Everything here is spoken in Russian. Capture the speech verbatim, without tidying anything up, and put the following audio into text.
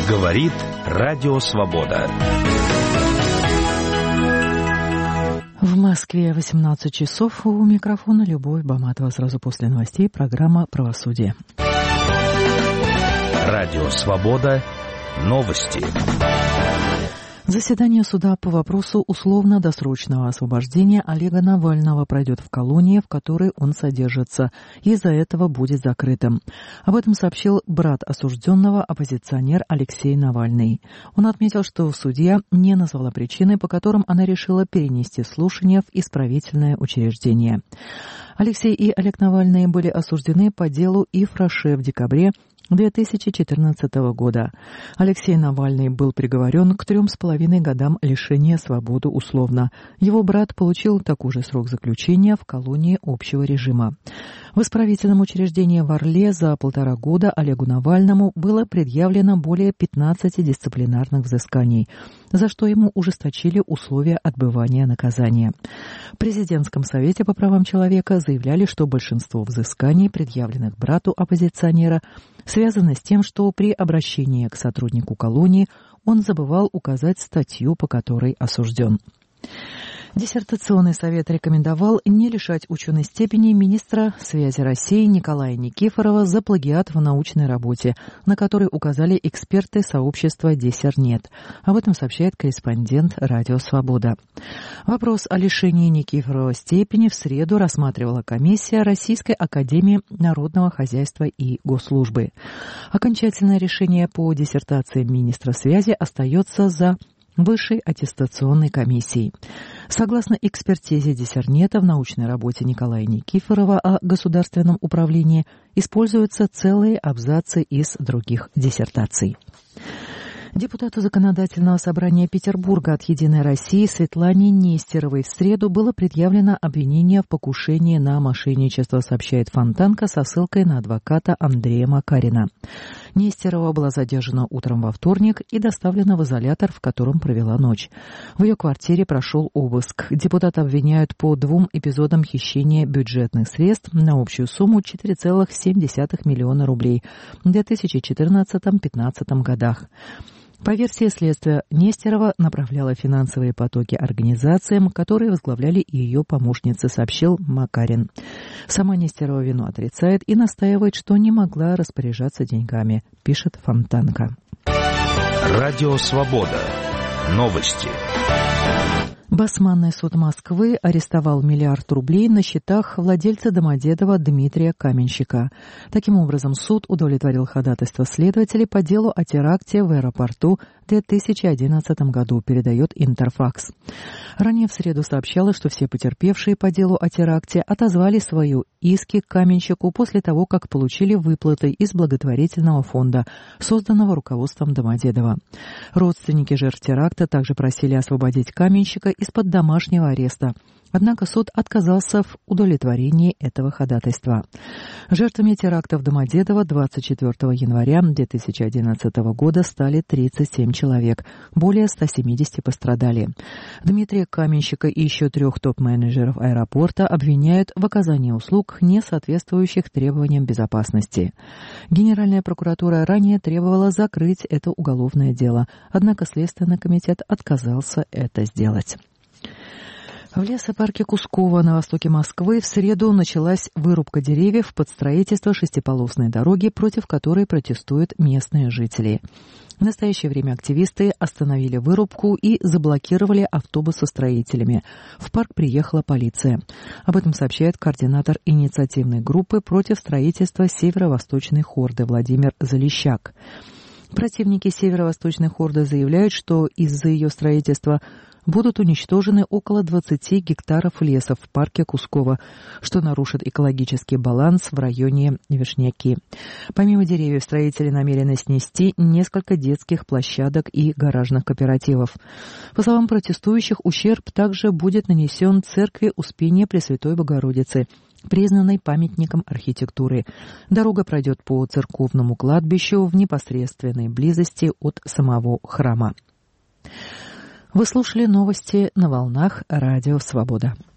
Говорит Радио Свобода. В Москве восемнадцать часов. У микрофона Любовь Баматова. Сразу после новостей программа «Правосудие». Радио Свобода. Новости. Заседание суда по вопросу условно-досрочного освобождения Олега Навального пройдет в колонии, в которой он содержится, и из-за этого будет закрытым. Об этом сообщил брат осужденного, оппозиционер Алексей Навальный. Он отметил, что судья не назвала причины, по которым она решила перенести слушания в исправительное учреждение. Алексей и Олег Навальный были осуждены по делу Ифраше в декабре две тысячи четырнадцатого года. Алексей Навальный был приговорен к трем с половиной годам лишения свободы условно. Его брат получил такой же срок заключения в колонии общего режима. В исправительном учреждении в Орле за полтора года Олегу Навальному было предъявлено более пятнадцати дисциплинарных взысканий, за что ему ужесточили условия отбывания наказания. В Президентском совете по правам человека заявляли, что большинство взысканий, предъявленных брату оппозиционера, связано с тем, что при обращении к сотруднику колонии он забывал указать статью, по которой осужден. Диссертационный совет рекомендовал не лишать ученой степени министра связи России Николая Никифорова за плагиат в научной работе, на которой указали эксперты сообщества Диссернет. Об этом сообщает корреспондент Радио Свобода. Вопрос о лишении Никифорова степени в среду рассматривала комиссия Российской академии народного хозяйства и госслужбы. Окончательное решение по диссертации министра связи остается за Высшей аттестационной комиссией. Согласно экспертизе Диссернета, в научной работе Николая Никифорова о государственном управлении используются целые абзацы из других диссертаций. Депутату Законодательного собрания Петербурга от «Единой России» Светлане Нестеровой в среду было предъявлено обвинение в покушении на мошенничество, сообщает Фонтанка со ссылкой на адвоката Андрея Макарина. Нестерова была задержана утром во вторник и доставлена в изолятор, в котором провела ночь. В ее квартире прошел обыск. Депутата обвиняют по двум эпизодам хищения бюджетных средств на общую сумму четыре целых семь десятых миллиона рублей в две тысячи четырнадцатом — две тысячи пятнадцатом годах. По версии следствия, Нестерова направляла финансовые потоки организациям, которые возглавляли ее помощницы, сообщил Макарин. Сама Нестерова вину отрицает и настаивает, что не могла распоряжаться деньгами, пишет Фонтанка. Радио Свобода. Новости. Басманный суд Москвы арестовал миллиард рублей на счетах владельца Домодедово Дмитрия Каменщика. Таким образом, суд удовлетворил ходатайство следователей по делу о теракте в аэропорту в две тысячи одиннадцатом году, передает Интерфакс. Ранее в среду сообщалось, что все потерпевшие по делу о теракте отозвали свои иски к Каменщику после того, как получили выплаты из благотворительного фонда, созданного руководством Домодедова. Родственники жертв теракта также просили освободить Каменщика из-под домашнего ареста. Однако суд отказался в удовлетворении этого ходатайства. Жертвами теракта в Домодедово двадцать четвёртого января две тысячи одиннадцатого года стали тридцать семь человек. Более ста семидесяти пострадали. Дмитрия Каменщика и еще трех топ-менеджеров аэропорта обвиняют в оказании услуг, не соответствующих требованиям безопасности. Генеральная прокуратура ранее требовала закрыть это уголовное дело, однако Следственный комитет отказался это сделать. В лесопарке Кусково на востоке Москвы в среду началась вырубка деревьев под строительство шестиполосной дороги, против которой протестуют местные жители. В настоящее время активисты остановили вырубку и заблокировали автобус со строителями. В парк приехала полиция. Об этом сообщает координатор инициативной группы против строительства северо-восточной хорды Владимир Залещак. Противники северо-восточной хорды заявляют, что из-за ее строительства будут уничтожены около двадцати гектаров леса в парке Кусково, что нарушит экологический баланс в районе Вишняки. Помимо деревьев, строители намерены снести несколько детских площадок и гаражных кооперативов. По словам протестующих, ущерб также будет нанесен церкви Успения Пресвятой Богородицы, признанной памятником архитектуры. Дорога пройдет по церковному кладбищу в непосредственной близости от самого храма. Вы слушали новости на волнах Радио Свобода.